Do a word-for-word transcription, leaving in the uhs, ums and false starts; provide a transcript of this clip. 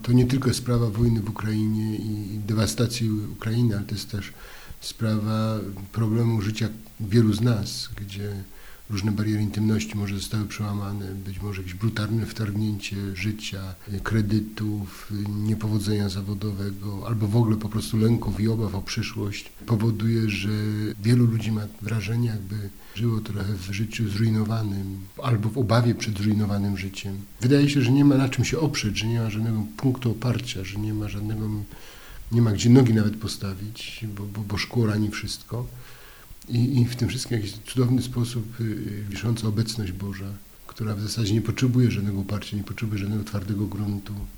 to nie tylko jest sprawa wojny w Ukrainie i dewastacji Ukrainy, ale to jest też sprawa problemu życia wielu z nas, gdzie różne bariery intymności może zostały przełamane, być może jakieś brutalne wtargnięcie życia, kredytów, niepowodzenia zawodowego, albo w ogóle po prostu lęków i obaw o przyszłość powoduje, że wielu ludzi ma wrażenie, jakby żyło trochę w życiu zrujnowanym, albo w obawie przed zrujnowanym życiem. Wydaje się, że nie ma na czym się oprzeć, że nie ma żadnego punktu oparcia, że nie ma żadnego, nie ma gdzie nogi nawet postawić, bo, bo, bo szkło rani wszystko. I, I w tym wszystkim w jakiś cudowny sposób wisząca obecność Boża, która w zasadzie nie potrzebuje żadnego oparcia, nie potrzebuje żadnego twardego gruntu.